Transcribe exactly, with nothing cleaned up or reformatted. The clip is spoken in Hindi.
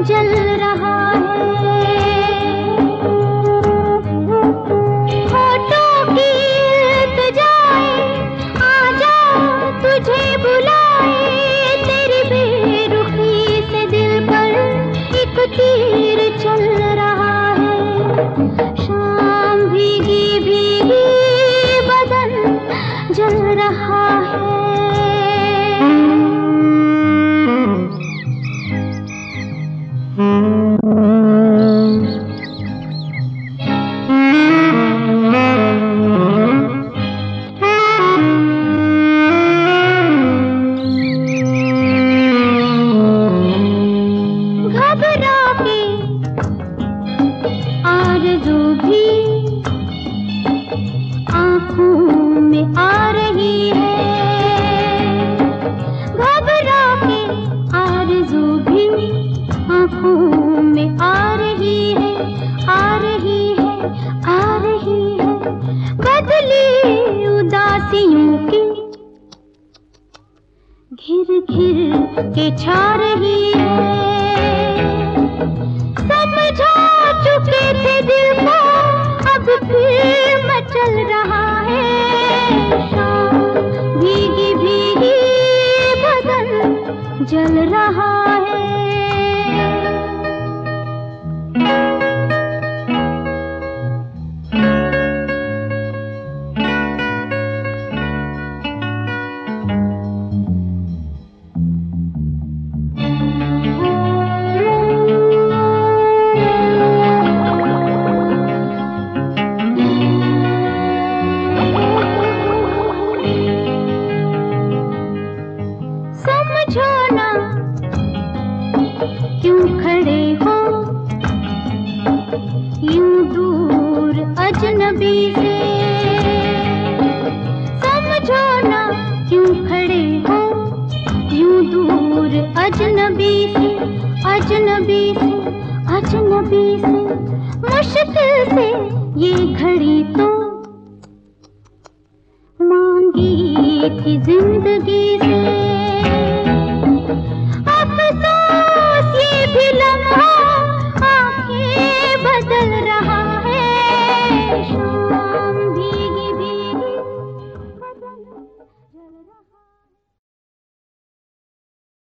जल रहा है। होठों की इल्तिजाए आजा तुझे बुलाए, तेरी बेरुखी से दिल पर एक तीर चल रहा है। शाम भीगी भीगी बदन जल रहा है। घबरा के आरज़ू भी आँखों में आ रही है। घबरा के आरज़ू भी आँखों में आ रही है, आ रही है, आ रही है। बदली उदासियों की घिर घिर के छा रही है। समझा चुके थे दिल को, अब फिर मचल रहा है। शाम भीगी भीगी बदन जल रहा है। समझो ना क्यों खड़े हो यूं दूर अजनबी से। समझो ना क्यों खड़े हो यूं दूर अजनबी से, अजनबी से, अजनबी से। मुश्किल से ये घड़ी तो मांगी थी जिंदगी